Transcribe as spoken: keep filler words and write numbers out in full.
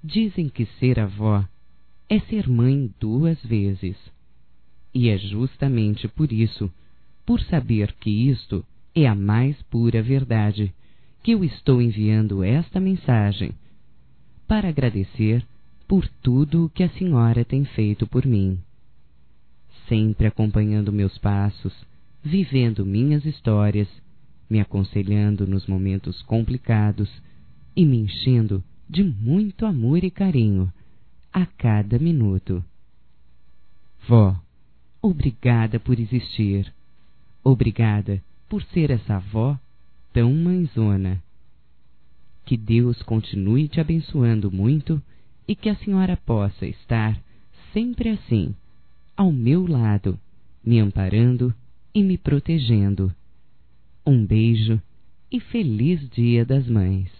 Dizem que ser avó é ser mãe duas vezes. E é justamente por isso, por saber que isto é a mais pura verdade, que eu estou enviando esta mensagem, para agradecer por tudo o que a senhora tem feito por mim. Sempre acompanhando meus passos, vivendo minhas histórias, me aconselhando nos momentos complicados e me enchendo de muito amor e carinho a cada minuto. Vó, obrigada por existir. Obrigada por ser essa avó tão mãezona. Que Deus continue te abençoando muito e que a senhora possa estar sempre assim, ao meu lado, me amparando e me protegendo. Um beijo e feliz Dia das Mães.